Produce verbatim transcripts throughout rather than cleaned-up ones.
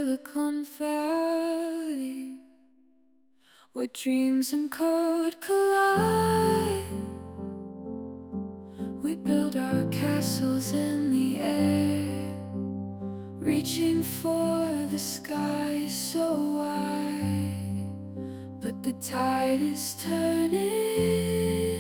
Silicon Valley, where dreams and code collide. We build our castles in the air, reaching for the sky so wide. But the tide is turning,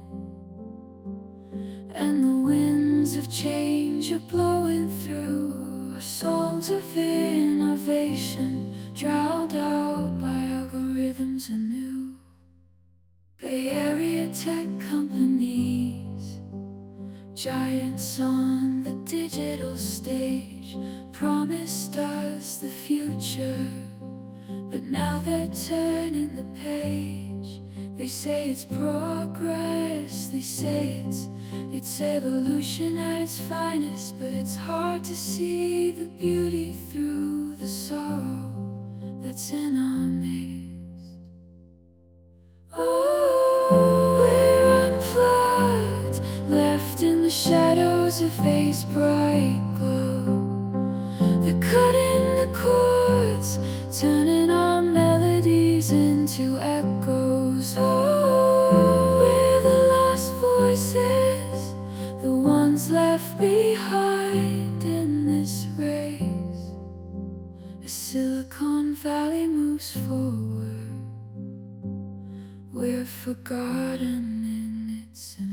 and the winds of change are blowing through. Our songs of innovation drowned out by algorithms and new Bay Area tech companies, giants on the digital stage, promised us the future, but now they're turning the page. They say it's progress, they say it's It's evolution at its finest, but it's hard to see the beauty through the sorrow that's in our midst. Oh, we're unplugged, left in the shadows of Faith's bright glow. They're cutting the chords, turning our melodies into echoes. Oh, we're the lost voices, the ones left behind in this race. As Silicon Valley moves forward, we're forgotten in its